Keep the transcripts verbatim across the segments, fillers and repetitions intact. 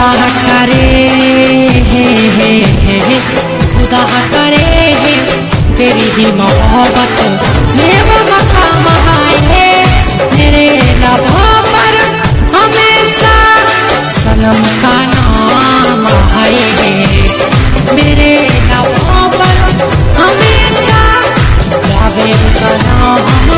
खुदा करे है, है, है, है, खुदा करे है तेरी ही मोहब्बत में वो मकाम है मेरे लबों पर हमेशा सनम का नाम है मेरे लबों पर हमेशा जावेद का नाम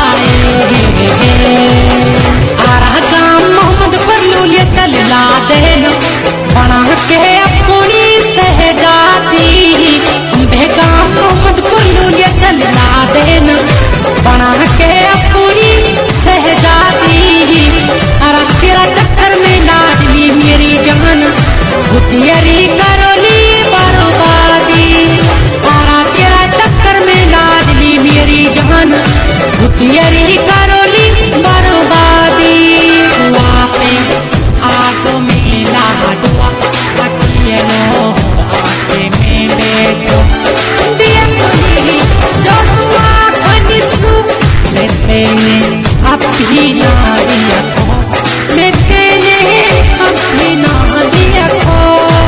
है। आरा गाम मोहम्मद पल्लू चला देन बना के अपनी सहजादी बेगाम मोहम्मद पल्लू चला देन बना के अपनी सहजादी। अरे तेरा चक्कर में लाडली मेरी जान घुटियरी करोली बर्बादी। अरे तेरा चक्कर में लाडली मेरी जान घुटियरी करोली बर्बादी। हुआ पे आगो में लाडुआ अटियलो आटे में बैठो दिया खुली जो दुआ खनिसु मैं तेने अपनी ना दिया खो मैं तेने अपनी ना दिया खो।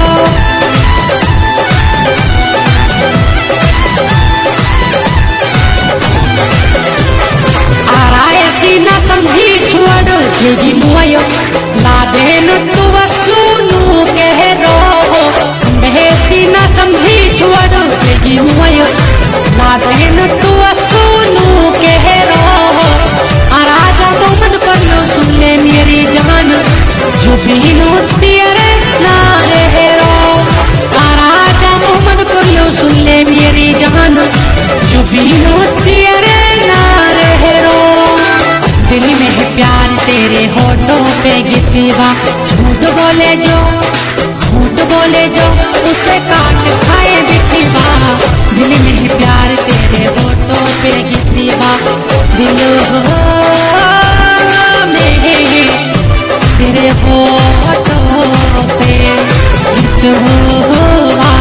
ना समझी छोड़ देगी मुआयो ला देन तू वसूनू कह रो बहसी ना समझी छोड़ देगी मुआयो ला देन तू वसूनू कह रो। राजा मोहम्मद पल्लू सुन ले मेरी जान जो बीनो तेरे ना रह रो। राजा मोहम्मद पल्लू सुन ले मेरी जान जो बीनो तेरे ना रह रो। दिल में है प्यार तेरे होठों पे गिरवा झूठ बोले जो झूठ बोले जो उसे काट खाए बिठवा। दिल में है प्यार तेरे होठों पे गिरवा दिल में तेरे होठों पे गिरवा।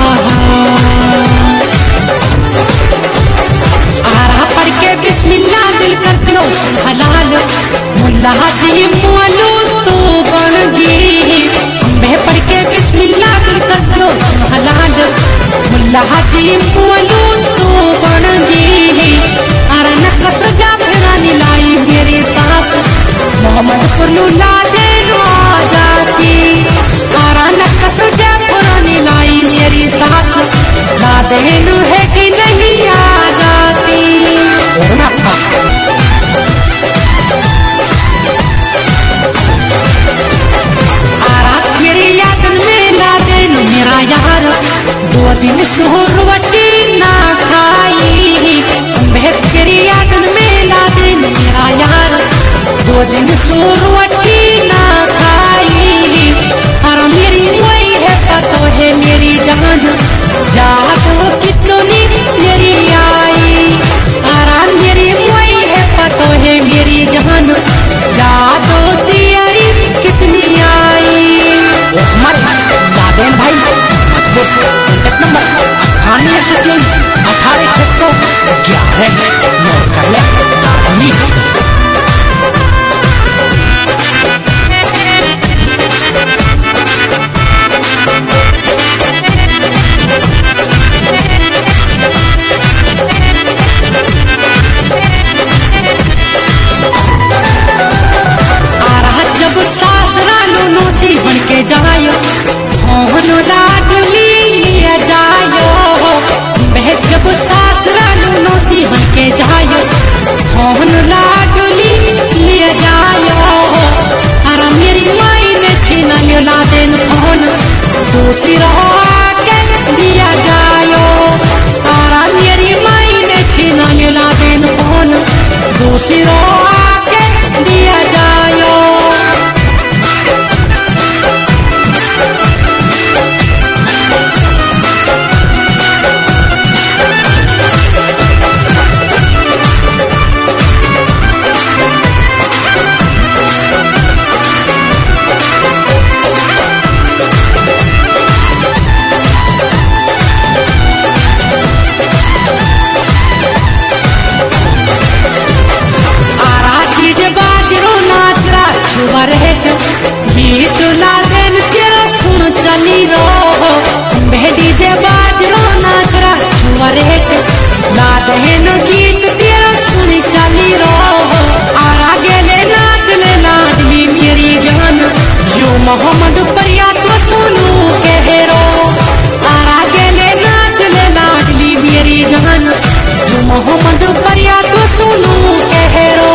आरा पढ़ के बिस्मिल्लाह दिल कर दो हलाल मुल्ला जी मोलू तू बन गई। मैं पढ़ के बिस्मिल्लाह दिल कर दो हलाल मुल्ला जी मोलू तू बन गई। अरे नक्स जा फिरानी लाई मेरी सास मोहम्मद पल्लू ला दे आ जाती। अरे नक्स जा फिरानी लाई मेरी सास ला देनु है कि नहीं आ जाती। मेरा यार दो दिन सोरवटी ना खाई तेरी यादन में ला दिन मेरा यार दो दिन सोरवटी ना खाई। और मेरी वही है पतो है मेरी जान जादू कितनी मेरी आई। और मेरी वही है पतो है मेरी जान जादू तेरी कितनी आई। लादेन भाई मजबूत कॉन्टेक्ट नंबर अठानवे सौ तेईस अठारह छह सौ ग्यारह नोट कर ले। जब सासरा लो सी बन के जायो होनो लाडली लिया जायो बह जब सासरा लो सी बन के जायो होनो लाडली लिया जायो। अरे मेरी माई ने छीना लियो ला देन फोन दूसरी के दिया जायो। अरे मेरी माई ने छीना लियो ला देन फोन दूसरी के दिया जायो। चली रहो बेटी जे बाजरो नाचरा छुअरेट ला दहन गीत तेरा सुनी चली रहो आरा गेले नाच ले लाडली मेरी जान यो मोहम्मद परिया तो सुनू कहरो आरा गेले नाच ले लाडली मेरी जान यो मोहम्मद परिया तो सुनू कहरो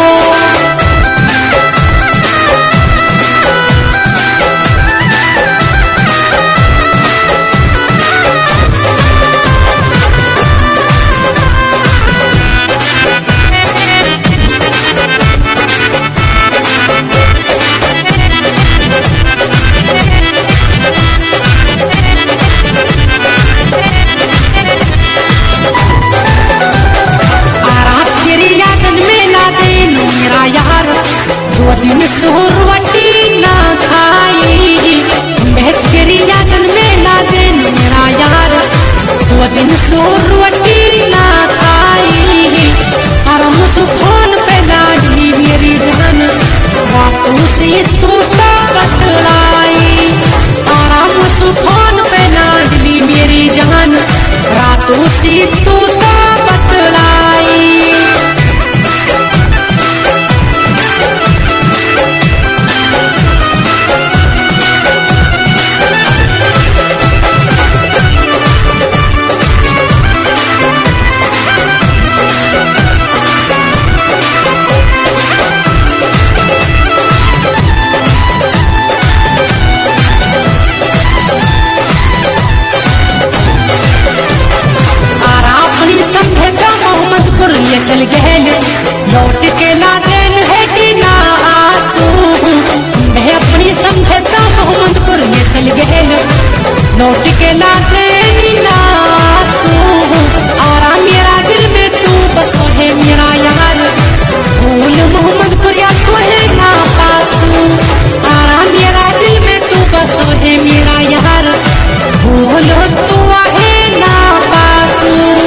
दो दिन सुरवटी ना खाई तेरी यादन में ला दिन मेरा यार दो दिन सुरवटी ना खाई आराम से फोन पे लाडली मेरी जान रातों से तू तो बतलाई आराम से फोन पे लाडली मेरी जान रातों से तू तो बतलाई चल गहल लौट के ला देन है कि ना आंसू मैं अपनी समझता मोहम्मदपुर ये चल गहल लौट के ला देन ना आंसू आरा मेरा दिल में तू बसो है मेरा यार भूल मोहम्मदपुर या तो है ना पासू आरा मेरा दिल में तू बसो है मेरा यार भूल तू है ना पासू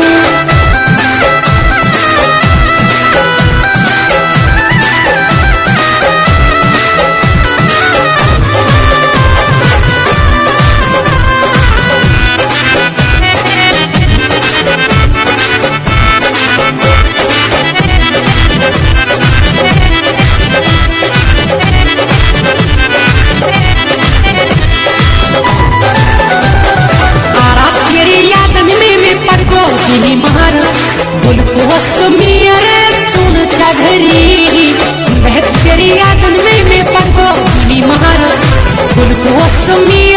सुन चढ़री तेरी यादन में मैं पगो महार गुल को समी